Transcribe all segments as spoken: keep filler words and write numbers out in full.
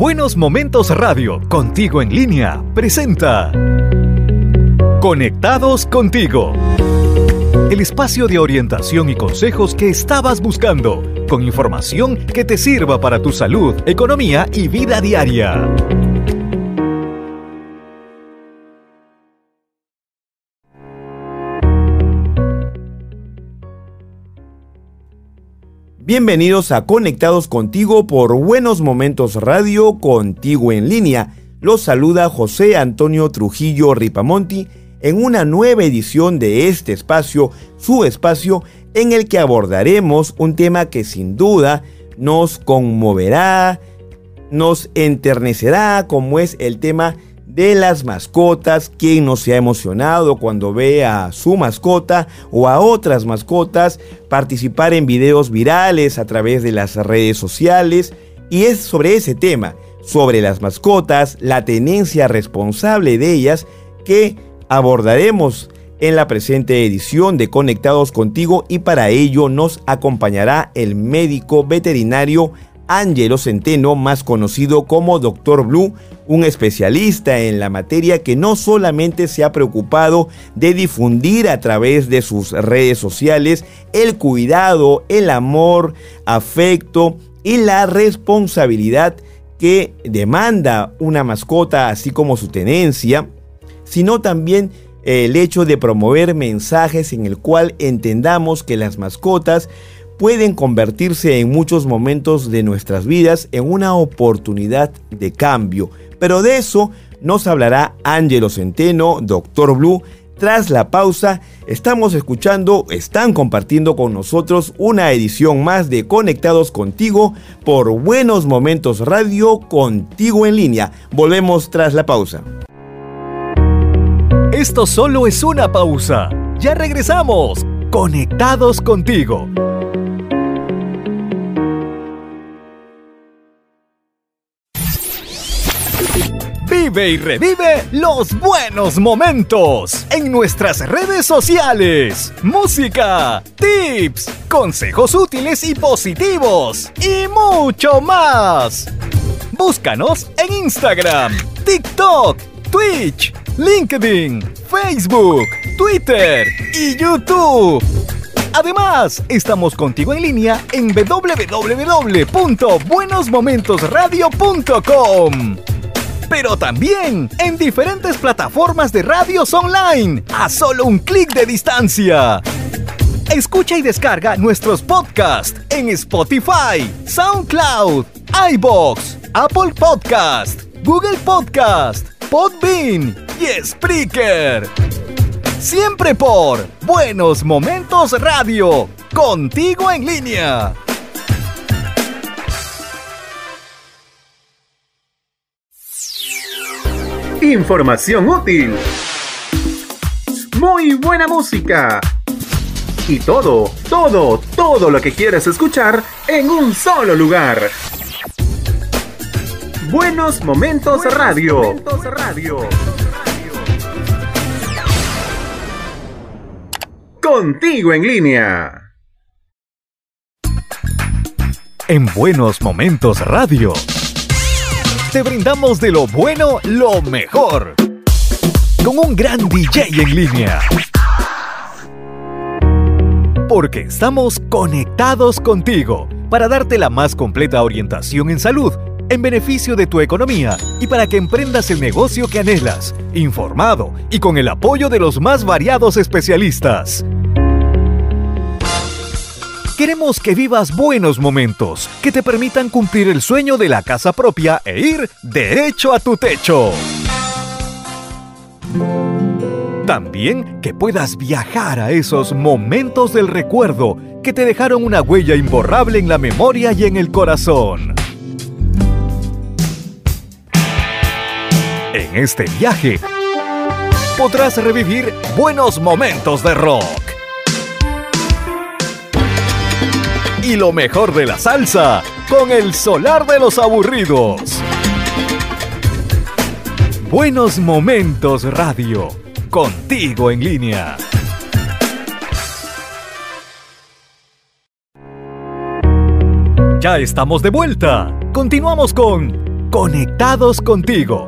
Buenos Momentos Radio, contigo en línea, presenta Conectados Contigo. El espacio de orientación y consejos que estabas buscando, con información que te sirva para tu salud, economía y vida diaria. Bienvenidos a Conectados Contigo por Buenos Momentos Radio, contigo en línea. Los saluda José Antonio Trujillo Ripamonti en una nueva edición de este espacio, su espacio, en el que abordaremos un tema que sin duda nos conmoverá, nos enternecerá, como es el tema de las mascotas. ¿Quién no se ha emocionado cuando ve a su mascota o a otras mascotas participar en videos virales a través de las redes sociales? Y es sobre ese tema, sobre las mascotas, la tenencia responsable de ellas, que abordaremos en la presente edición de Conectados Contigo, y para ello nos acompañará el médico veterinario Ángelo Centeno, más conocido como Doctor Blue, un especialista en la materia que no solamente se ha preocupado de difundir a través de sus redes sociales el cuidado, el amor, afecto y la responsabilidad que demanda una mascota, así como su tenencia, sino también el hecho de promover mensajes en el cual entendamos que las mascotas pueden convertirse en muchos momentos de nuestras vidas en una oportunidad de cambio. Pero de eso nos hablará Ángelo Centeno, Doctor Blue. Tras la pausa, estamos escuchando, están compartiendo con nosotros una edición más de Conectados Contigo por Buenos Momentos Radio, contigo en línea. Volvemos tras la pausa. Esto solo es una pausa. Ya regresamos. Conectados Contigo. Vive y revive los buenos momentos en nuestras redes sociales. Música, tips, consejos útiles y positivos y mucho más. Búscanos en Instagram, TikTok, Twitch, LinkedIn, Facebook, Twitter y YouTube. Además, estamos contigo en línea en doble u doble u doble u punto buenos momentos radio punto com. Pero también en diferentes plataformas de radios online, a solo un clic de distancia. Escucha y descarga nuestros podcasts en Spotify, SoundCloud, iVoox, Apple Podcast, Google Podcast, Podbean y Spreaker. Siempre por Buenos Momentos Radio, contigo en línea. Información útil, muy buena música y todo, todo, todo lo que quieres escuchar en un solo lugar. Buenos Momentos Buenos Radio. Momentos Radio. Contigo en línea. En Buenos Momentos Radio te brindamos de lo bueno lo mejor, con un gran D J en línea. Porque estamos conectados contigo para darte la más completa orientación en salud, en beneficio de tu economía y para que emprendas el negocio que anhelas, informado y con el apoyo de los más variados especialistas. Queremos que vivas buenos momentos que te permitan cumplir el sueño de la casa propia e ir derecho a tu techo. También que puedas viajar a esos momentos del recuerdo que te dejaron una huella imborrable en la memoria y en el corazón. En este viaje podrás revivir buenos momentos de rock. Y lo mejor de la salsa, con el solar de los aburridos. Buenos Momentos Radio, contigo en línea. Ya estamos de vuelta. Continuamos con conectados contigo.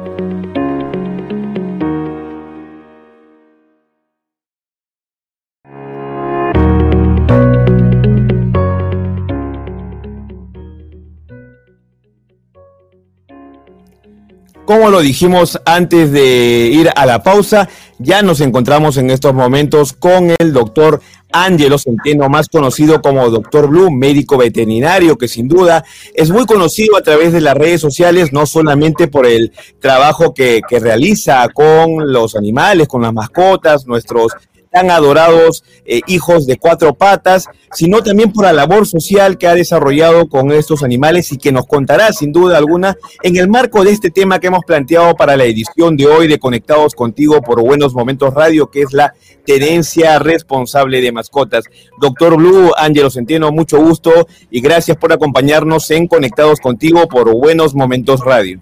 Como lo dijimos antes de ir a la pausa, ya nos encontramos en estos momentos con el doctor Ángelo Centeno, más conocido como doctor Blue, médico veterinario, que sin duda es muy conocido a través de las redes sociales, no solamente por el trabajo que, que realiza con los animales, con las mascotas, nuestros tan adorados eh, hijos de cuatro patas, sino también por la labor social que ha desarrollado con estos animales y que nos contará sin duda alguna en el marco de este tema que hemos planteado para la edición de hoy de Conectados Contigo por Buenos Momentos Radio, que es la tenencia responsable de mascotas. Doctor Blue, Ángelo Centeno, mucho gusto y gracias por acompañarnos en Conectados Contigo por Buenos Momentos Radio.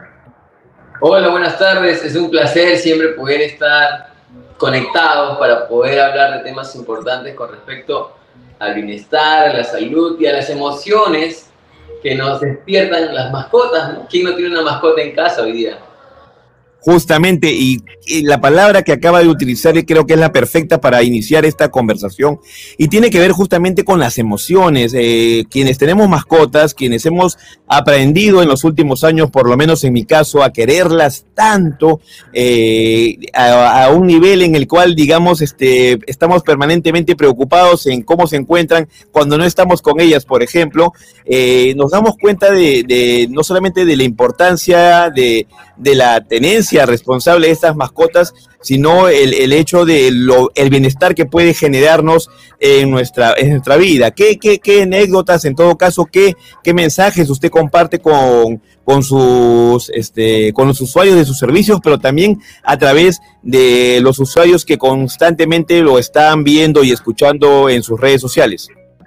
Hola, buenas tardes, es un placer siempre poder estar conectados para poder hablar de temas importantes con respecto al bienestar, a la salud y a las emociones que nos despiertan las mascotas, ¿no? ¿Quién no tiene una mascota en casa hoy día? Justamente, y, y la palabra que acaba de utilizar creo que es la perfecta para iniciar esta conversación y tiene que ver justamente con las emociones. Eh, quienes tenemos mascotas, quienes hemos aprendido en los últimos años, por lo menos en mi caso, a quererlas tanto, eh, a, a un nivel en el cual, digamos, este, estamos permanentemente preocupados en cómo se encuentran cuando no estamos con ellas, por ejemplo, eh, nos damos cuenta de, de no solamente de la importancia de, de la tenencia responsable de estas mascotas, sino el, el hecho de lo, el bienestar que puede generarnos en nuestra, en nuestra vida. ¿Qué, qué, qué anécdotas, en todo caso, qué, qué mensajes usted comparte con, con, sus, este, con los usuarios de sus servicios, pero también a través de los usuarios que constantemente lo están viendo y escuchando en sus redes sociales?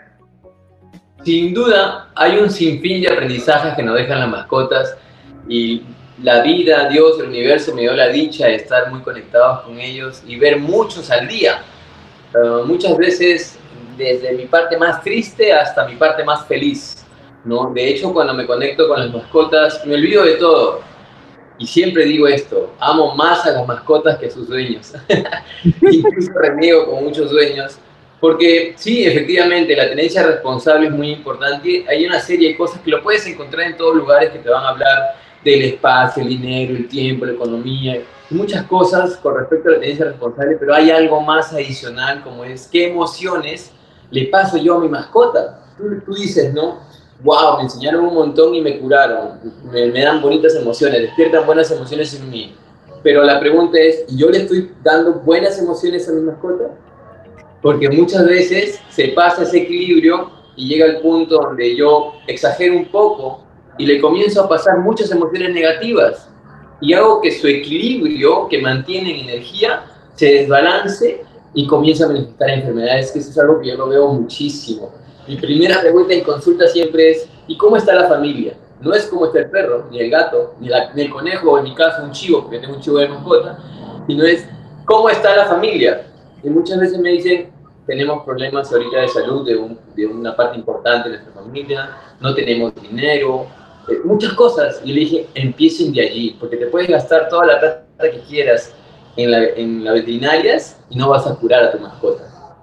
Sin duda, hay un sinfín de aprendizajes que nos dejan las mascotas y la vida, Dios, el universo me dio la dicha de estar muy conectados con ellos y ver muchos al día. Uh, muchas veces desde mi parte más triste hasta mi parte más feliz, ¿no? De hecho, cuando me conecto con las mascotas, me olvido de todo. Y siempre digo esto, amo más a las mascotas que a sus dueños. Incluso reniego con muchos dueños. Porque sí, efectivamente, la tenencia responsable es muy importante. Hay una serie de cosas que lo puedes encontrar en todos lugares que te van a hablar del espacio, el dinero, el tiempo, la economía, muchas cosas con respecto a la tenencia responsable, pero hay algo más adicional, como es qué emociones le paso yo a mi mascota. Tú, tú dices, ¿no? Wow, me enseñaron un montón y me curaron, me, me dan bonitas emociones, despiertan buenas emociones en mí. Pero la pregunta es, ¿yo le estoy dando buenas emociones a mi mascota? Porque muchas veces se pasa ese equilibrio y llega el punto donde yo exagero un poco y le comienzo a pasar muchas emociones negativas y hago que su equilibrio, que mantiene en energía, se desbalance y comienza a manifestar enfermedades, que eso es algo que yo lo veo muchísimo. Mi primera pregunta en consulta siempre es, ¿y cómo está la familia? No es cómo está el perro, ni el gato, ni, la, ni el conejo, o en mi caso un chivo, porque tengo un chivo de mascota, sino es, ¿cómo está la familia? Y muchas veces me dicen, tenemos problemas ahorita de salud de, un, de una parte importante de nuestra familia, no tenemos dinero, eh, muchas cosas. Y le dije, empiecen de allí, porque te puedes gastar toda la plata que quieras en las en la veterinarias y no vas a curar a tu mascota.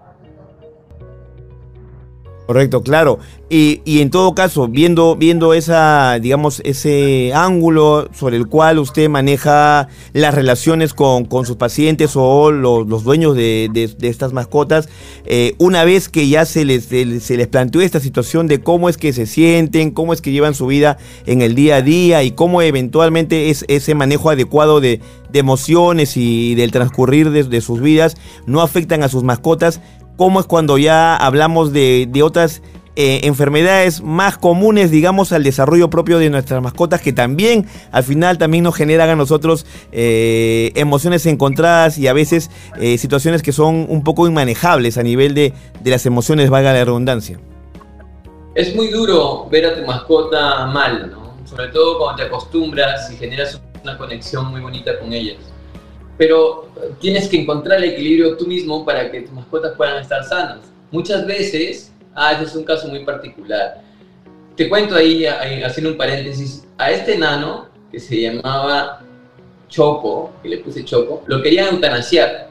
Correcto, claro. Y, y en todo caso, viendo, viendo esa, digamos, ese ángulo sobre el cual usted maneja las relaciones con, con sus pacientes o los, los dueños de, de, de estas mascotas, eh, una vez que ya se les, se les planteó esta situación de cómo es que se sienten, cómo es que llevan su vida en el día a día y cómo eventualmente es ese manejo adecuado de, de emociones y del transcurrir de, de sus vidas no afectan a sus mascotas, ¿cómo es cuando ya hablamos de, de otras eh, enfermedades más comunes, digamos, al desarrollo propio de nuestras mascotas, que también al final también nos generan a nosotros eh, emociones encontradas y a veces eh, situaciones que son un poco inmanejables a nivel de, de las emociones, valga la redundancia? Es muy duro ver a tu mascota mal, ¿no? Sobre todo cuando te acostumbras y generas una conexión muy bonita con ellas. Pero tienes que encontrar el equilibrio tú mismo para que tus mascotas puedan estar sanas. Muchas veces, ah, ese es un caso muy particular, te cuento ahí, ahí, haciendo un paréntesis, a este enano que se llamaba Choco, que le puse Choco, lo querían eutanasiar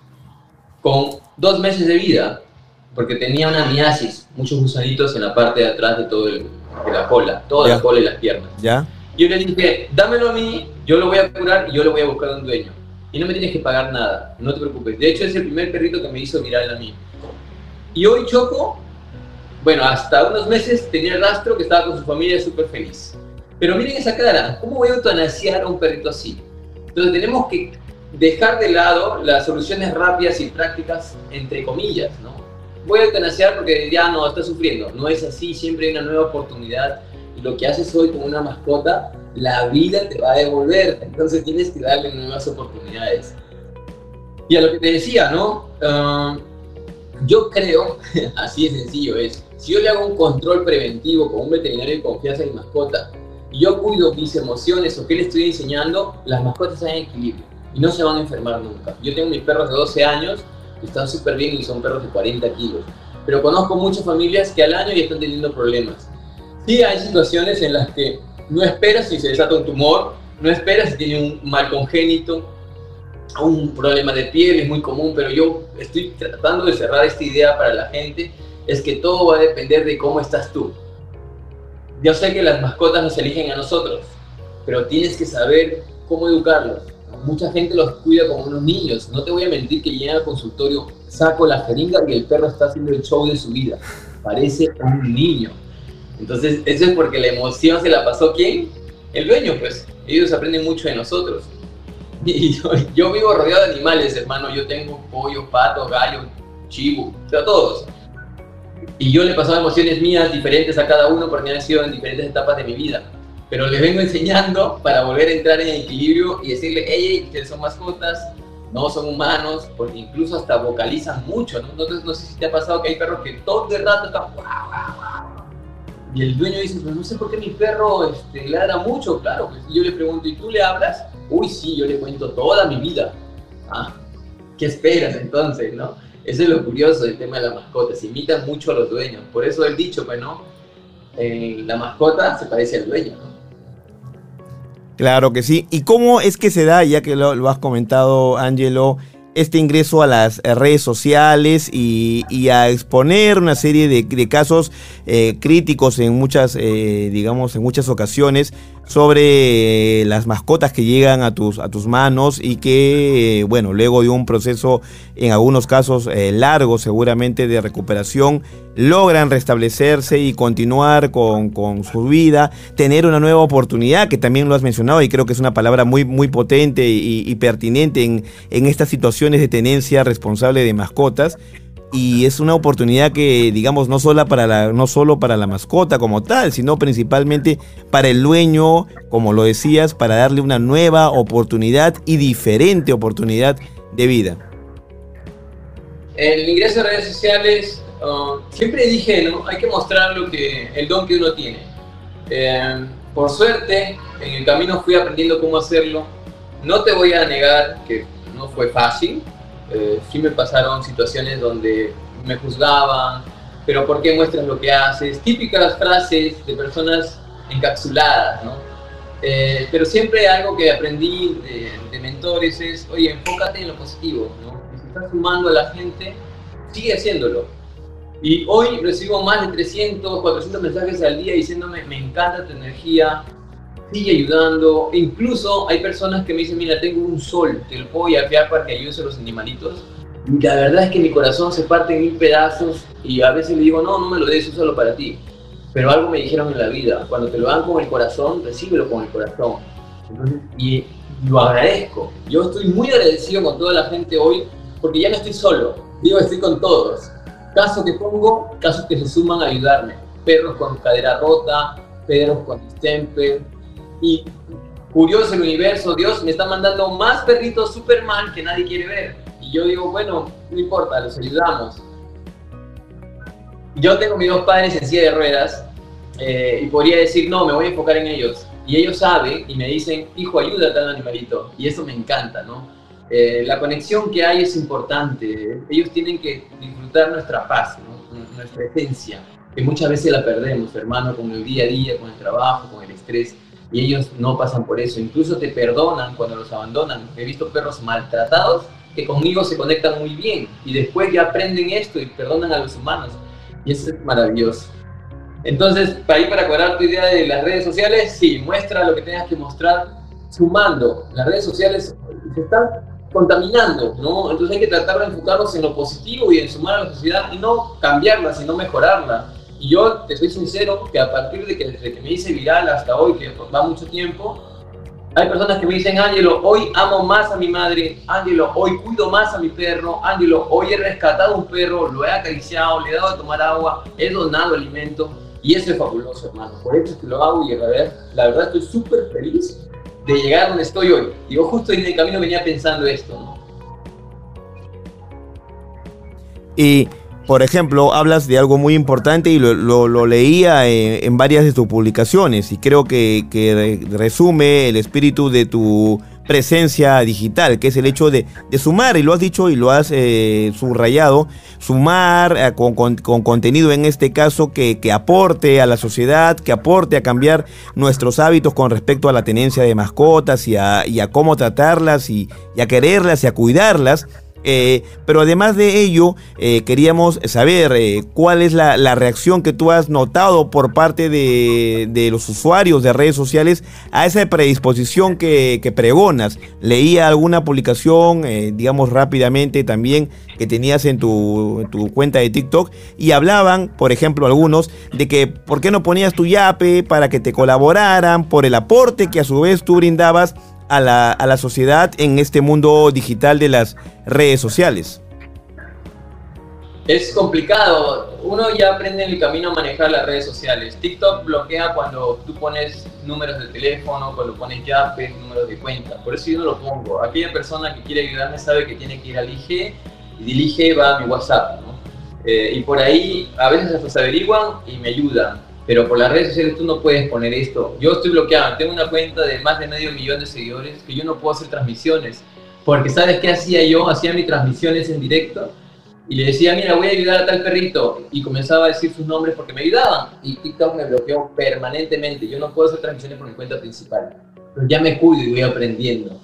con dos meses de vida, porque tenía una miasis, muchos gusanitos en la parte de atrás de todo el, de la cola, toda ya. la cola y las piernas. ¿Ya? Yo le dije, dámelo a mí, yo lo voy a curar y yo lo voy a buscar a un dueño. Y no me tienes que pagar nada, no te preocupes. De hecho, es el primer perrito que me hizo viral a mí. Y hoy Choco, bueno, hasta unos meses tenía el rastro que estaba con su familia súper feliz. Pero miren esa cara, ¿cómo voy a eutanasiar a un perrito así? Entonces tenemos que dejar de lado las soluciones rápidas y prácticas, entre comillas, ¿no? Voy a eutanasiar porque ya no, está sufriendo. No es así, siempre hay una nueva oportunidad. Y lo que haces hoy con una mascota, la vida te va a devolver. Entonces tienes que darle nuevas oportunidades. Y a lo que te decía, ¿no? Uh, yo creo, así de sencillo es, si yo le hago un control preventivo con un veterinario de confianza en mi mascota, y yo cuido mis emociones o qué le estoy enseñando, las mascotas están en equilibrio y no se van a enfermar nunca. Yo tengo mis perros de doce años que están súper bien y son perros de cuarenta kilos, pero conozco muchas familias que al año ya están teniendo problemas. Sí hay situaciones en las que no esperas si se desata un tumor, no esperas si tiene un mal congénito, un problema de piel, es muy común, pero yo estoy tratando de cerrar esta idea para la gente, es que todo va a depender de cómo estás tú. Yo sé que las mascotas nos eligen a nosotros, pero tienes que saber cómo educarlos. Mucha gente los cuida como unos niños. No te voy a mentir que llega al consultorio, saco la jeringa y el perro está haciendo el show de su vida. Parece un niño. Entonces, eso es porque la emoción se la pasó ¿quién? El dueño, pues. Ellos aprenden mucho de nosotros. Y yo, yo vivo rodeado de animales, hermano. Yo tengo pollo, pato, gallo, chivo, o sea, todos. Y yo le he pasado emociones mías diferentes a cada uno porque han sido en diferentes etapas de mi vida. Pero les vengo enseñando para volver a entrar en equilibrio y decirle, hey, ustedes son mascotas, no son humanos, porque incluso hasta vocalizan mucho, ¿no? Entonces, no sé si te ha pasado que hay perros que todo el rato están guau, guau, guau. Y el dueño dice, pues no sé por qué mi perro este, ladra mucho, claro. Pues, y yo le pregunto, ¿y tú le hablas? Uy, sí, yo le cuento toda mi vida. Ah, ¿qué esperas entonces, no? Eso es lo curioso del tema de las mascotas, imitan mucho a los dueños. Por eso el dicho, pues, ¿no? Eh, la mascota se parece al dueño, ¿no? Claro que sí. ¿Y cómo es que se da, ya que lo, lo has comentado, Ángelo, este ingreso a las redes sociales y, y a exponer una serie de, de casos eh, críticos en muchas, eh, digamos, en muchas ocasiones sobre eh, las mascotas que llegan a tus, a tus manos y que, eh, bueno, luego de un proceso, en algunos casos eh, largo seguramente de recuperación, logran restablecerse y continuar con, con su vida, tener una nueva oportunidad, que también lo has mencionado y creo que es una palabra muy, muy potente y, y pertinente en, en estas situaciones de tenencia responsable de mascotas. Y es una oportunidad que, digamos, no solo para la, no solo para la mascota como tal, sino principalmente para el dueño, como lo decías, para darle una nueva oportunidad y diferente oportunidad de vida. El ingreso a redes sociales, uh, siempre dije, ¿no? Hay que mostrar lo que, el don que uno tiene. Eh, por suerte, en el camino fui aprendiendo cómo hacerlo. No te voy a negar que no fue fácil. Eh, sí me pasaron situaciones donde me juzgaban, pero ¿por qué muestras lo que haces? Típicas frases de personas encapsuladas, ¿no? Eh, pero siempre algo que aprendí de, de mentores es, oye, enfócate en lo positivo, ¿no? Si estás sumando a la gente, sigue haciéndolo. Y hoy recibo más de trescientos, cuatrocientos mensajes al día diciéndome, me encanta tu energía, sigue ayudando. E incluso hay personas que me dicen, mira, tengo un sol, te lo puedo yapear para que ayudes a los animalitos. Y la verdad es que mi corazón se parte en mil pedazos y a veces le digo, no, no me lo des, úsalo para ti. Pero algo me dijeron en la vida, cuando te lo dan con el corazón, recíbelo con el corazón. Entonces, y lo agradezco. Yo estoy muy agradecido con toda la gente hoy porque ya no estoy solo, digo, estoy con todos. Casos que pongo, casos que se suman a ayudarme. Perros con cadera rota, perros con distemper. Y curioso el universo, Dios me está mandando más perritos Superman que nadie quiere ver. Y yo digo, bueno, no importa, los ayudamos. Yo tengo mis dos padres en silla de ruedas eh, y podría decir, no, me voy a enfocar en ellos. Y ellos saben y me dicen, hijo, ayuda a tal animalito. Y eso me encanta, ¿no? Eh, la conexión que hay es importante. Ellos tienen que disfrutar nuestra paz, ¿no? Nuestra esencia. que muchas veces la perdemos, hermano, con el día a día, con el trabajo, con el estrés, y ellos no pasan por eso. Incluso te perdonan cuando los abandonan. He visto perros maltratados que conmigo se conectan muy bien y después ya aprenden esto y perdonan a los humanos. Y eso es maravilloso. Entonces, para ir para aclarar tu idea de las redes sociales, sí, muestra lo que tengas que mostrar sumando. Las redes sociales se están contaminando, ¿no? Entonces hay que tratar de enfocarnos en lo positivo y en sumar a la sociedad y no cambiarla, sino mejorarla. Y yo te soy sincero que a partir de que, desde que me hice viral hasta hoy, que va mucho tiempo, hay personas que me dicen, Ángelo, hoy amo más a mi madre, Ángelo, hoy cuido más a mi perro, Ángelo, hoy he rescatado un perro, lo he acariciado, le he dado a tomar agua, he donado alimento, y eso es fabuloso, hermano. Por eso es que lo hago y a ver, la verdad estoy súper feliz de llegar a donde estoy hoy. Digo, justo en el camino venía pensando esto, ¿no? Y, por ejemplo, hablas de algo muy importante y lo, lo, lo leía en, en varias de tus publicaciones y creo que, que resume el espíritu de tu presencia digital, que es el hecho de, de sumar, y lo has dicho y lo has eh, subrayado, sumar eh, con, con, con contenido en este caso que, que aporte a la sociedad, que aporte a cambiar nuestros hábitos con respecto a la tenencia de mascotas y a, y a cómo tratarlas y, y a quererlas y a cuidarlas. Eh, pero además de ello, eh, queríamos saber eh, cuál es la, la reacción que tú has notado por parte de, de los usuarios de redes sociales a esa predisposición que, que pregonas. Leía alguna publicación, eh, digamos rápidamente también, que tenías en tu, en tu cuenta de TikTok y hablaban, por ejemplo, algunos, de que por qué no ponías tu yape para que te colaboraran por el aporte que a su vez tú brindabas A la, a la sociedad en este mundo digital de las redes sociales. Es complicado. Uno ya aprende en el camino a manejar las redes sociales. TikTok bloquea cuando tú pones números de teléfono, cuando pones yape, números de cuenta. Por eso yo no lo pongo. Aquella persona que quiere ayudarme sabe que tiene que ir al I G y del I G va a mi WhatsApp, ¿no? Eh, y por ahí a veces hasta se averiguan y me ayudan. Pero por las redes sociales tú no puedes poner esto. Yo estoy bloqueado, tengo una cuenta de más de medio millón de seguidores que yo no puedo hacer transmisiones. Porque ¿sabes qué hacía yo? Hacía mis transmisiones en directo y le decía, mira, voy a ayudar a tal perrito. Y comenzaba a decir sus nombres porque me ayudaban. Y TikTok me bloqueó permanentemente. Yo no puedo hacer transmisiones por mi cuenta principal. Pero ya me cuido y voy aprendiendo.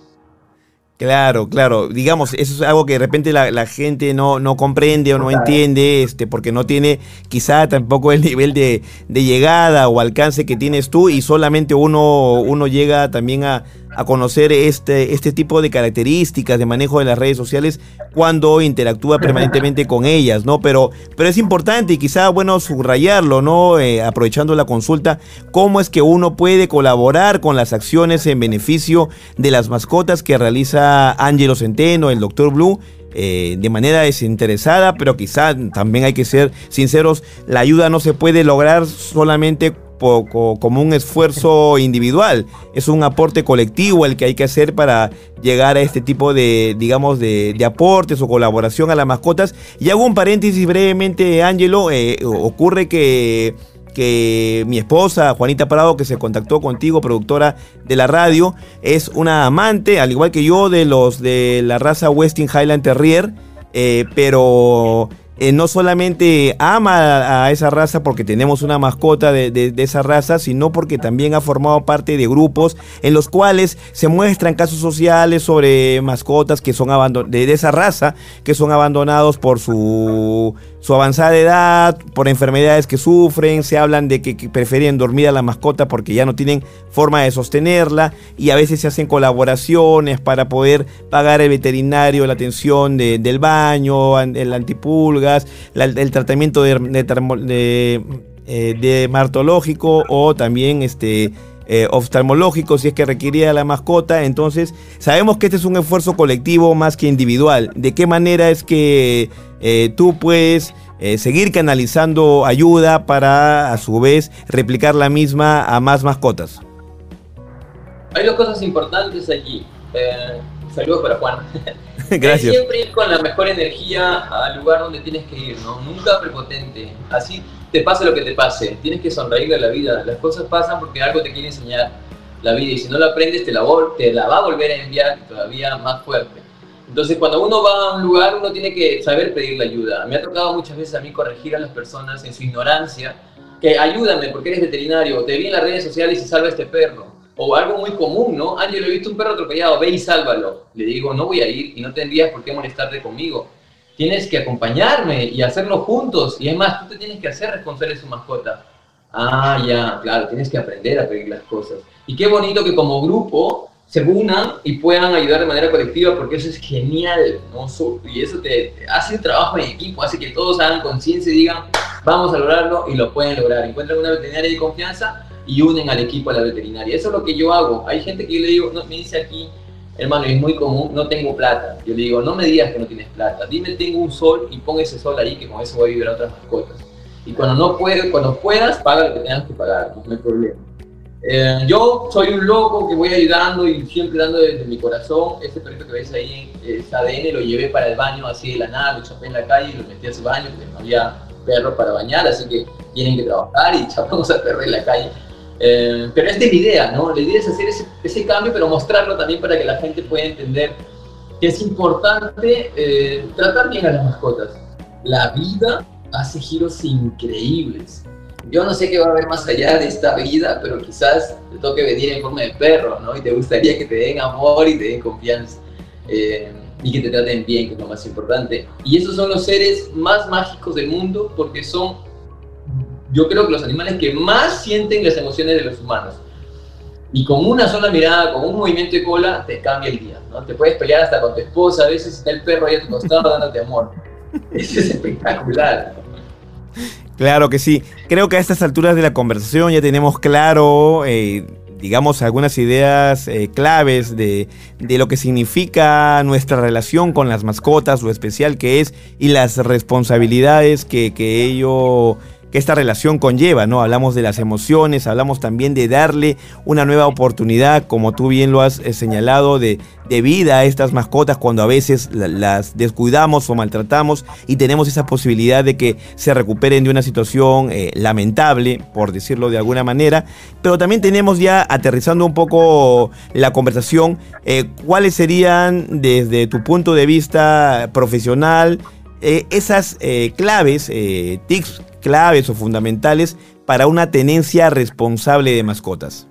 Claro, claro. Digamos, eso es algo que de repente la, la gente no, no comprende o no entiende, este, porque no tiene quizá tampoco el nivel de, de llegada o alcance que tienes tú y solamente uno, uno llega también a, a conocer este, este tipo de características de manejo de las redes sociales cuando interactúa permanentemente con ellas, ¿no? Pero, pero es importante y quizá, bueno, subrayarlo, ¿no? Eh, aprovechando la consulta, cómo es que uno puede colaborar con las acciones en beneficio de las mascotas que realiza Ángelo Centeno, el doctor Blue, eh, de manera desinteresada, pero quizá también hay que ser sinceros, la ayuda no se puede lograr solamente poco, como un esfuerzo individual, es un aporte colectivo el que hay que hacer para llegar a este tipo de, digamos, de, de aportes o colaboración a las mascotas. Y hago un paréntesis brevemente, Ángelo, eh, ocurre que que mi esposa, Juanita Prado, que se contactó contigo, productora de la radio, es una amante, al igual que yo, de los de la raza Westin Highland Terrier, eh, pero eh, no solamente ama a, a esa raza porque tenemos una mascota de, de, de esa raza, sino porque también ha formado parte de grupos en los cuales se muestran casos sociales sobre mascotas que son abandon- de, de esa raza, que son abandonados por su... su avanzada edad, por enfermedades que sufren, se hablan de que, que prefieren dormir a la mascota porque ya no tienen forma de sostenerla y a veces se hacen colaboraciones para poder pagar el veterinario, la atención de, del baño, el antipulgas, la, el tratamiento de, de, de, de, de dermatológico o también este... Eh, oftalmológico si es que requería la mascota. Entonces sabemos que este es un esfuerzo colectivo más que individual. ¿De qué manera es que eh, tú puedes eh, seguir canalizando ayuda para a su vez replicar la misma a más mascotas? Hay dos cosas importantes allí. Eh, saludos para Juan. Gracias. Siempre ir con la mejor energía al lugar donde tienes que ir, ¿no? Nunca prepotente. Así te pase lo que te pase. Tienes que sonreírle a la vida. Las cosas pasan porque algo te quiere enseñar la vida. Y si no la aprendes, te la, te la va a volver a enviar todavía más fuerte. Entonces, cuando uno va a un lugar, uno tiene que saber pedir la ayuda. Me ha tocado muchas veces a mí corregir a las personas en su ignorancia, que ayúdame porque eres veterinario, te vi en las redes sociales y salva a este perro. O algo muy común, ¿no? Ángel, he visto un perro atropellado, ve y sálvalo. Le digo, no voy a ir y no tendrías por qué molestarte conmigo. Tienes que acompañarme y hacerlo juntos. Y además, tú te tienes que hacer responsable de su mascota. Ah, ya, claro, tienes que aprender a pedir las cosas. Y qué bonito que como grupo se unan y puedan ayudar de manera colectiva, porque eso es genial, ¿no? Y eso te, te hace el trabajo en equipo, hace que todos hagan conciencia y digan, vamos a lograrlo, y lo pueden lograr. Encuentran una veterinaria de confianza y unen al equipo a la veterinaria. Eso es lo que yo hago. Hay gente que yo le digo, no, me dice aquí, hermano, y es muy común, no tengo plata. Yo le digo, no me digas que no tienes plata, dime tengo un sol y pon ese sol ahí, que con eso voy a vivir a otras mascotas. Y cuando no puedes, cuando puedas, paga lo que tengas que pagar, no hay problema. Eh, yo soy un loco que voy ayudando y siempre dando desde mi corazón. Ese perrito que ves ahí es A D N, lo llevé para el baño así de la nada, lo chapé en la calle y lo metí a su baño porque no había perros para bañar, así que tienen que trabajar y chapamos al perro en la calle. Eh, pero esta es la idea, ¿no? La idea es hacer ese, ese cambio, pero mostrarlo también para que la gente pueda entender que es importante eh, tratar bien a las mascotas. La vida hace giros increíbles. Yo no sé qué va a haber más allá de esta vida, pero quizás te toque venir en forma de perro, ¿no? Y te gustaría que te den amor y te den confianza. Eh, y que te traten bien, que es lo más importante. Y esos son los seres más mágicos del mundo, porque son, yo creo que los animales que más sienten las emociones de los humanos. Y con una sola mirada, con un movimiento de cola, te cambia el día, ¿no? Te puedes pelear hasta con tu esposa, a veces está el perro ahí a tu costado dándote amor. Eso es espectacular. Claro que sí. Creo que a estas alturas de la conversación ya tenemos claro, eh, digamos, algunas ideas eh, claves de, de lo que significa nuestra relación con las mascotas, lo especial que es y las responsabilidades que, que ello... que esta relación conlleva, ¿no? Hablamos de las emociones, hablamos también de darle una nueva oportunidad, como tú bien lo has eh, señalado, de, de vida a estas mascotas cuando a veces la, las descuidamos o maltratamos y tenemos esa posibilidad de que se recuperen de una situación eh, lamentable, por decirlo de alguna manera. Pero también tenemos ya, aterrizando un poco la conversación, eh, ¿cuáles serían desde tu punto de vista profesional eh, esas eh, claves, eh, tips claves o fundamentales para una tenencia responsable de mascotas?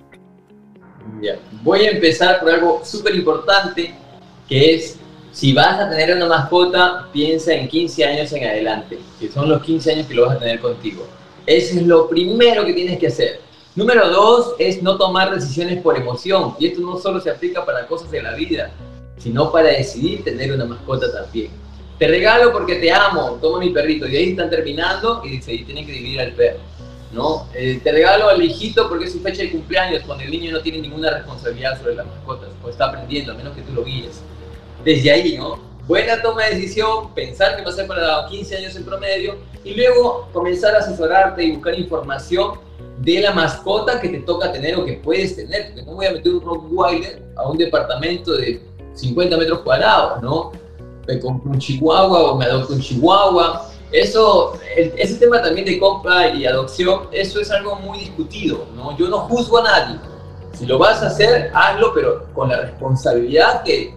Bien. Voy a empezar por algo súper importante, que es, si vas a tener una mascota, piensa en quince años en adelante, que son los quince años que lo vas a tener contigo. Eso es lo primero que tienes que hacer. Número dos es no tomar decisiones por emoción, y esto no solo se aplica para cosas de la vida, sino para decidir tener una mascota también. Te regalo porque te amo, toma mi perrito, y ahí están terminando y dice, y tienen que dividir al perro, ¿no? Eh, te regalo al hijito porque es su fecha de cumpleaños, cuando el niño no tiene ninguna responsabilidad sobre las mascotas, o está aprendiendo, a menos que tú lo guíes. Desde ahí, ¿no? Buena toma de decisión, pensar que va a ser para quince años en promedio, y luego comenzar a asesorarte y buscar información de la mascota que te toca tener o que puedes tener, porque no voy a meter un Rottweiler a un departamento de cincuenta metros cuadrados, ¿no? Me compro un chihuahua o me adopto un chihuahua. Eso, el, ese tema también de compra y adopción, eso es algo muy discutido, ¿no? Yo no juzgo a nadie. Si lo vas a hacer, hazlo, pero con la responsabilidad que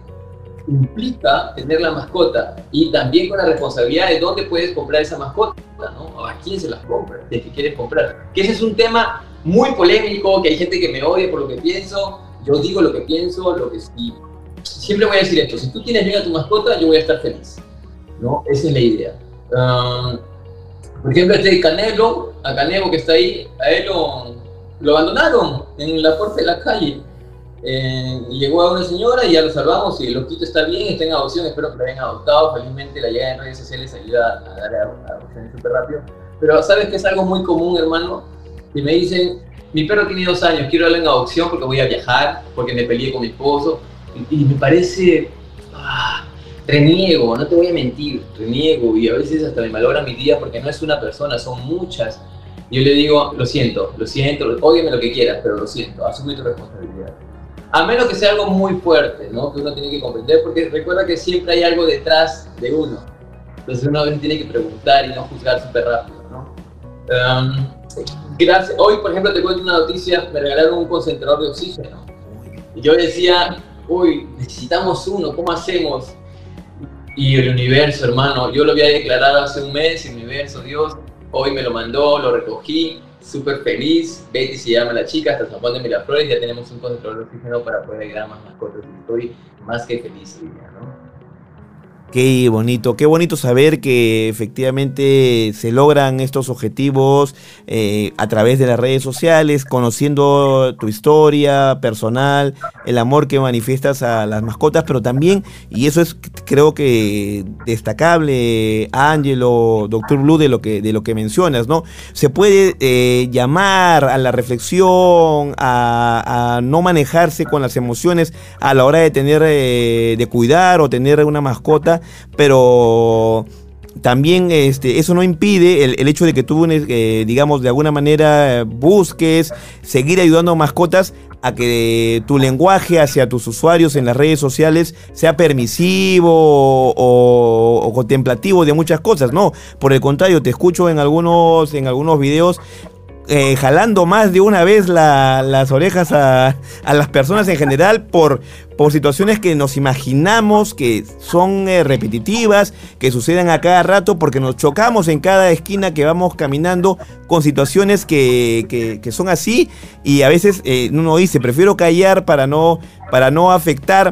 implica tener la mascota, y también con la responsabilidad de dónde puedes comprar esa mascota, ¿no? O a quién se las compra, de qué quieres comprar. Que ese es un tema muy polémico, que hay gente que me odia por lo que pienso. Yo digo lo que pienso, lo que sí. Siempre voy a decir esto, si tú tienes bien a tu mascota, yo voy a estar feliz, ¿no? Esa es la idea. Um, por ejemplo, este Canelo, a Canelo que está ahí, a él lo, lo abandonaron en la puerta de la calle. Eh, y llegó a una señora y ya lo salvamos, y el loquito está bien, está en adopción, espero que lo hayan adoptado. Felizmente la llegada en redes sociales ayuda a dar a adopción súper rápido. Pero ¿sabes qué es algo muy común, hermano? Que me dicen, mi perro tiene dos años, quiero darle en adopción porque voy a viajar, porque me peleé con mi esposo. Y me parece, ah, reniego, no te voy a mentir, reniego, y a veces hasta me malogra mi día porque no es una persona, son muchas. Yo le digo, lo siento, lo siento, ódiame lo que quieras, pero lo siento, asume tu responsabilidad. A menos que sea algo muy fuerte, ¿no? Que uno tiene que comprender, porque recuerda que siempre hay algo detrás de uno. Entonces uno a veces tiene que preguntar y no juzgar súper rápido, ¿no? Um, gracias. Hoy, por ejemplo, te cuento una noticia, me regalaron un concentrador de oxígeno. Y yo decía, uy, necesitamos uno, ¿cómo hacemos? Y el universo, hermano, yo lo había declarado hace un mes, el universo, Dios, hoy me lo mandó, lo recogí, súper feliz. Betty se llama la chica, hasta San Juan de Miraflores, ya tenemos un concentrador de oxígeno para poder ayudar a más mascotas. Estoy más que feliz hoy día, ¿no? Qué bonito, qué bonito saber que efectivamente se logran estos objetivos eh, a través de las redes sociales, conociendo tu historia personal, el amor que manifiestas a las mascotas, pero también, y eso es creo que destacable, Ángelo, doctor Blue, de lo que, de lo que mencionas, ¿no? Se puede eh, llamar a la reflexión, a, a no manejarse con las emociones a la hora de tener, eh, de cuidar o tener una mascota, pero también este, eso no impide el, el hecho de que tú, eh, digamos, de alguna manera busques seguir ayudando a mascotas a que tu lenguaje hacia tus usuarios en las redes sociales sea permisivo o, o, o contemplativo de muchas cosas. No, por el contrario, te escucho en algunos, en algunos videos Eh, jalando más de una vez la, las orejas a, a las personas en general por, por situaciones que nos imaginamos que son eh, repetitivas, que suceden a cada rato, porque nos chocamos en cada esquina que vamos caminando con situaciones que, que, que son así, y a veces eh, uno dice, prefiero callar para no, para no afectar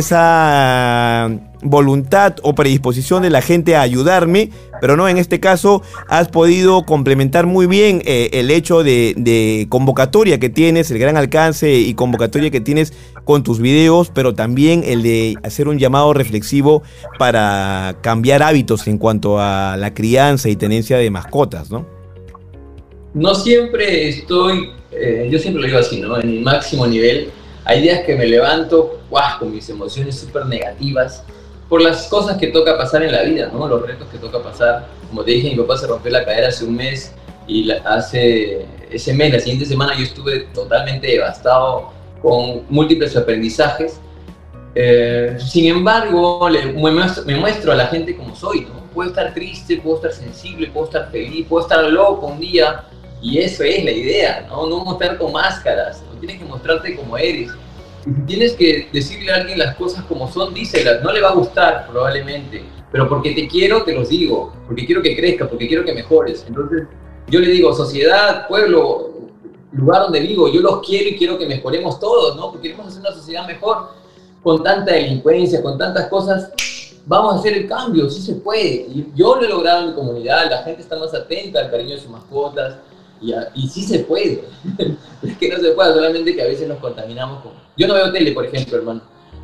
esa voluntad o predisposición de la gente a ayudarme, pero no, en este caso has podido complementar muy bien eh, el hecho de, de convocatoria que tienes, el gran alcance y convocatoria que tienes con tus videos, pero también el de hacer un llamado reflexivo para cambiar hábitos en cuanto a la crianza y tenencia de mascotas, ¿no? No siempre estoy, eh, yo siempre lo digo así, ¿no? En mi máximo nivel. Hay días que me levanto, ¡guau!, con mis emociones súper negativas por las cosas que toca pasar en la vida, ¿no? Los retos que toca pasar. Como te dije, mi papá se rompió la cadera hace un mes y la, hace ese mes, la siguiente semana, yo estuve totalmente devastado con múltiples aprendizajes. Eh, sin embargo, le, me, muestro, me muestro a la gente como soy, ¿no? Puedo estar triste, puedo estar sensible, puedo estar feliz, puedo estar loco un día, y eso es la idea, ¿no? No mostrar con máscaras, no tienes que mostrarte como eres. Tienes que decirle a alguien las cosas como son, díselas. No le va a gustar probablemente, pero porque te quiero te los digo, porque quiero que crezcas, porque quiero que mejores. Entonces yo le digo, sociedad, pueblo, lugar donde vivo, yo los quiero y quiero que mejoremos todos, ¿no? Porque queremos hacer una sociedad mejor. Con tanta delincuencia, con tantas cosas, vamos a hacer el cambio, sí se puede. Y yo lo he logrado en mi comunidad, la gente está más atenta al cariño de sus mascotas. Y, a, y sí se puede. Es que no se puede, solamente que a veces nos contaminamos con... Yo no veo tele, por ejemplo, hermano.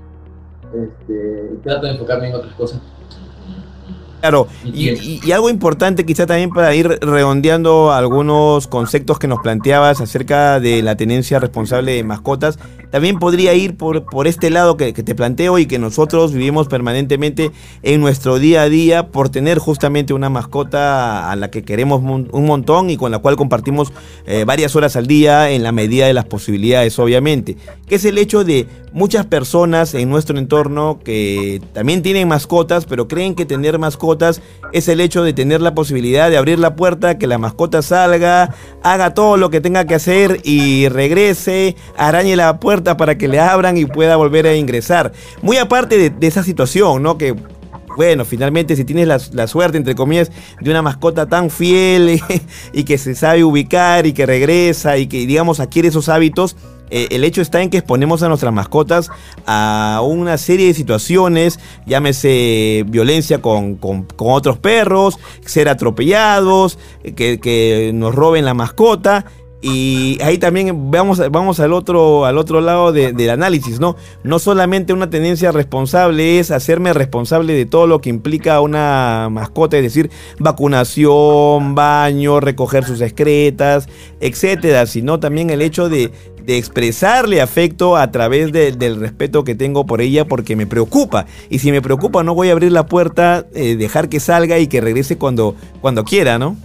Este, trato de enfocarme en otras cosas. Claro, y, y, y algo importante quizá también para ir redondeando algunos conceptos que nos planteabas acerca de la tenencia responsable de mascotas, también podría ir por, por este lado que, que te planteo y que nosotros vivimos permanentemente en nuestro día a día por tener justamente una mascota a la que queremos un, un montón y con la cual compartimos eh, varias horas al día en la medida de las posibilidades, obviamente, que es el hecho de muchas personas en nuestro entorno que también tienen mascotas, pero creen que tener mascotas es el hecho de tener la posibilidad de abrir la puerta, que la mascota salga, haga todo lo que tenga que hacer y regrese, arañe la puerta para que le abran y pueda volver a ingresar. Muy aparte de, de esa situación, ¿no? Que, bueno, finalmente si tienes la, la suerte, entre comillas, de una mascota tan fiel y que se sabe ubicar y que regresa y que, digamos, adquiere esos hábitos, Eh, el hecho está en que exponemos a nuestras mascotas a una serie de situaciones, llámese violencia con, con, con otros perros, ser atropellados, que, que nos roben la mascota. Y ahí también vamos, vamos al otro, al otro lado de, del análisis, ¿no? No solamente una tenencia responsable es hacerme responsable de todo lo que implica una mascota, es decir, vacunación, baño, recoger sus excretas, etcétera, sino también el hecho de, de expresarle afecto a través de, del respeto que tengo por ella porque me preocupa. Y si me preocupa no voy a abrir la puerta, eh, dejar que salga y que regrese cuando, cuando quiera, ¿no?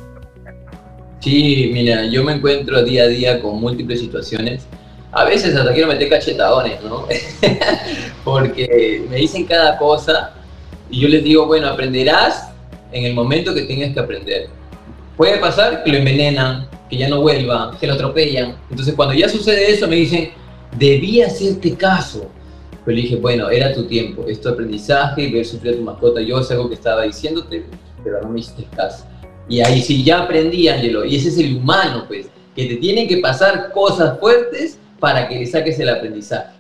Sí, mira, yo me encuentro día a día con múltiples situaciones. A veces hasta quiero meter cachetadones, ¿no? Porque me dicen cada cosa y yo les digo, bueno, aprenderás en el momento que tengas que aprender. Puede pasar que lo envenenan, que ya no vuelva, que lo atropellan. Entonces cuando ya sucede eso me dicen, debí hacerte caso. Pero le dije, bueno, era tu tiempo, es tu aprendizaje, ver sufrir a tu mascota. Yo es algo que estaba diciéndote, pero no me hiciste caso. Y ahí sí, ya aprendí, Ángelo, y ese es el humano, pues, que te tienen que pasar cosas fuertes para que le saques el aprendizaje.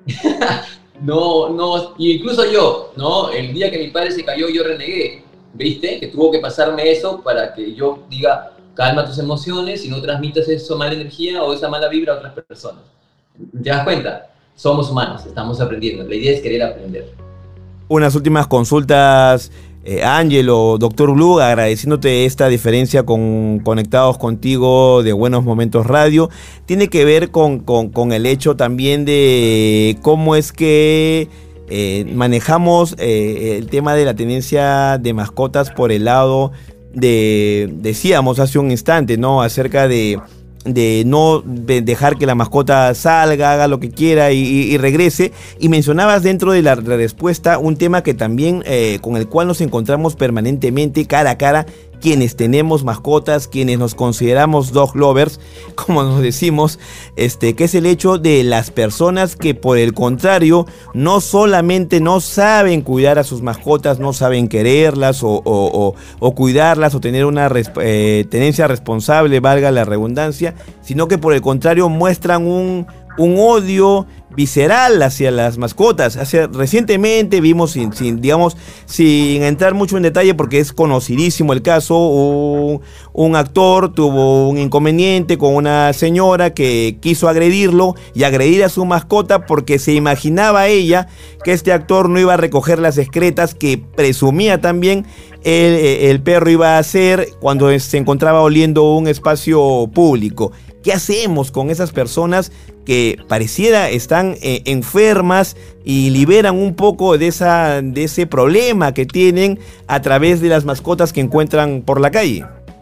No, no, incluso yo, ¿no? El día que mi padre se cayó, yo renegué, ¿viste? Que tuvo que pasarme eso para que yo diga, calma tus emociones y no transmitas esa mala energía o esa mala vibra a otras personas. ¿Te das cuenta? Somos humanos, estamos aprendiendo. La idea es querer aprender. Unas últimas consultas, eh, Ángelo, doctor Blue, agradeciéndote esta diferencia con Conectados Contigo de Buenos Momentos Radio. Tiene que ver con, con, con el hecho también de cómo es que eh, manejamos eh, el tema de la tenencia de mascotas por el lado de, decíamos hace un instante, ¿no? Acerca de... de no dejar que la mascota salga, haga lo que quiera y, y, y regrese. Y mencionabas dentro de la respuesta un tema que también eh, con el cual nos encontramos permanentemente cara a cara quienes tenemos mascotas, quienes nos consideramos dog lovers, como nos decimos, este, que es el hecho de las personas que por el contrario no solamente no saben cuidar a sus mascotas, no saben quererlas o, o, o, o cuidarlas o tener una eh, tenencia responsable, valga la redundancia, sino que por el contrario muestran un, un odio visceral hacia las mascotas. Hace, recientemente vimos, sin, sin, digamos, sin entrar mucho en detalle porque es conocidísimo el caso, un, un actor tuvo un inconveniente con una señora que quiso agredirlo y agredir a su mascota porque se imaginaba ella que este actor no iba a recoger las excretas que presumía también el, el perro iba a hacer cuando se encontraba oliendo un espacio público. ¿Qué hacemos con esas personas que pareciera están eh, enfermas y liberan un poco de, esa, de ese problema que tienen a través de las mascotas que encuentran por la calle?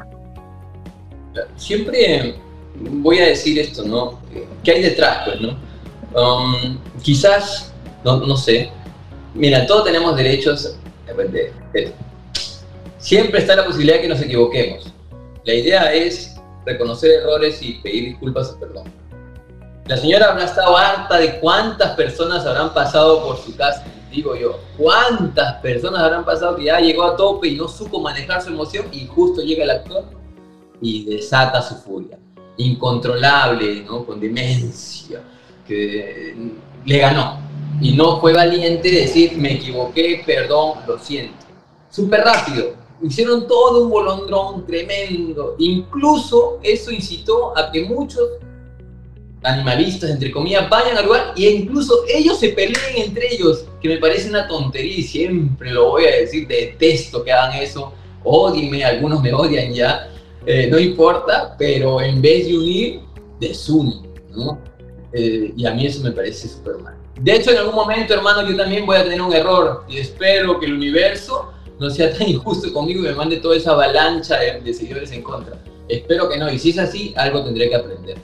Siempre voy a decir esto, ¿no? ¿Qué hay detrás, pues, no? Um, quizás, no, no sé, mira, todos tenemos derechos, de, de, siempre está la posibilidad de que nos equivoquemos. La idea es reconocer errores y pedir disculpas y perdón. La señora habrá estado harta de cuántas personas habrán pasado por su casa, digo yo, cuántas personas habrán pasado que ya llegó a tope y no supo manejar su emoción y justo llega el actor y desata su furia, incontrolable, ¿no? Con demencia, que le ganó y no fue valiente decir me equivoqué, perdón, lo siento, súper rápido. Hicieron todo un bolondrón tremendo. Incluso eso incitó a que muchos animalistas, entre comillas, vayan al lugar e incluso ellos se peleen entre ellos, que me parece una tontería y siempre lo voy a decir, detesto que hagan eso, ódienme, algunos me odian ya, eh, no importa, pero en vez de unir, desunen, ¿no? Eh, y a mí eso me parece súper mal. De hecho, en algún momento, hermano, yo también voy a tener un error y espero que el universo no sea tan injusto conmigo y me mande toda esa avalancha de, de seguidores en contra. Espero que no, y si es así, algo tendré que aprender.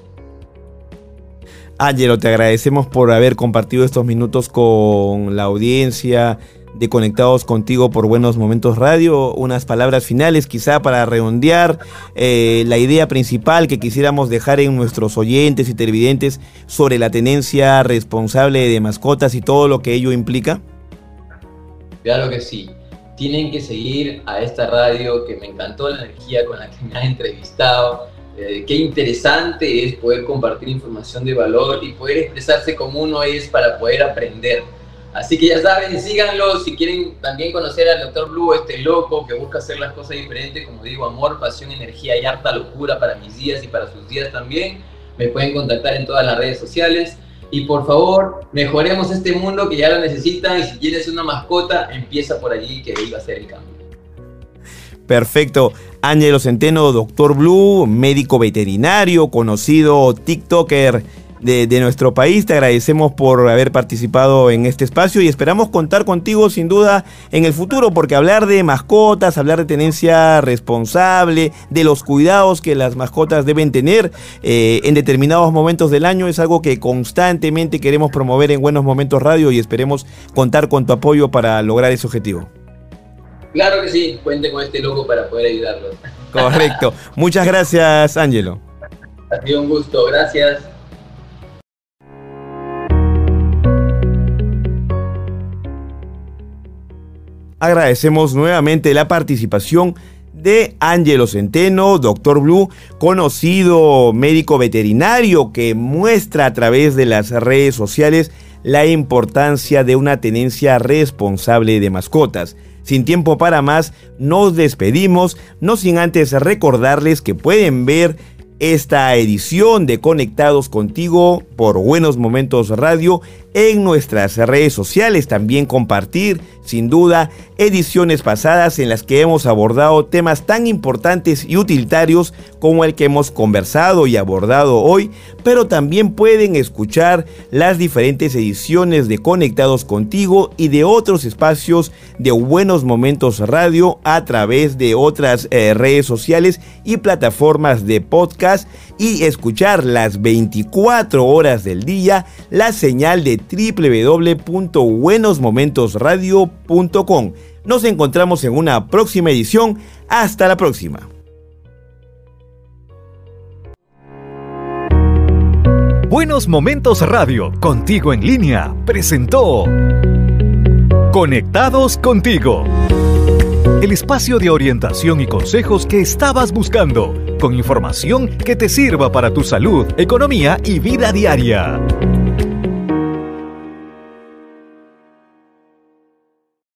Ángelo, te agradecemos por haber compartido estos minutos con la audiencia de Conectados Contigo por Buenos Momentos Radio. Unas palabras finales quizá para redondear eh, la idea principal que quisiéramos dejar en nuestros oyentes y televidentes sobre la tenencia responsable de mascotas y todo lo que ello implica. Claro que sí. Tienen que seguir a esta radio, que me encantó la energía con la que me has entrevistado. Eh, qué interesante es poder compartir información de valor y poder expresarse como uno es para poder aprender. Así que ya saben, síganlo. Si quieren también conocer al doctor Blue, este loco que busca hacer las cosas diferentes, como digo, amor, pasión, energía y harta locura para mis días y para sus días también, me pueden contactar en todas las redes sociales. Y por favor, mejoremos este mundo que ya lo necesitan, y si tienes una mascota, empieza por allí, que ahí va a ser el cambio. Perfecto. Ángelo Centeno, doctor Blue, médico veterinario, conocido TikToker de, de nuestro país. Te agradecemos por haber participado en este espacio y esperamos contar contigo sin duda en el futuro, porque hablar de mascotas, hablar de tenencia responsable, de los cuidados que las mascotas deben tener eh, en determinados momentos del año es algo que constantemente queremos promover en Buenos Momentos Radio y esperemos contar con tu apoyo para lograr ese objetivo. Claro que sí, cuente con este loco para poder ayudarlos. Correcto. Muchas gracias, Ángelo. Ha sido un gusto, gracias. Agradecemos nuevamente la participación de Ángelo Centeno, doctor Blue, conocido médico veterinario que muestra a través de las redes sociales la importancia de una tenencia responsable de mascotas. Sin tiempo para más, nos despedimos, no sin antes recordarles que pueden ver esta edición de Conectados Contigo por Buenos Momentos Radio en nuestras redes sociales. También compartir, sin duda, ediciones pasadas en las que hemos abordado temas tan importantes y utilitarios como el que hemos conversado y abordado hoy, pero también pueden escuchar las diferentes ediciones de Conectados Contigo y de otros espacios de Buenos Momentos Radio a través de otras eh, redes sociales y plataformas de podcast, y escuchar las veinticuatro horas del día la señal de doble u doble u doble u punto buenos momentos radio punto com. Nos encontramos en una próxima edición. Hasta la próxima. Buenos Momentos Radio, contigo en línea, presentó Conectados Contigo, el espacio de orientación y consejos que estabas buscando, con información que te sirva para tu salud, economía y vida diaria.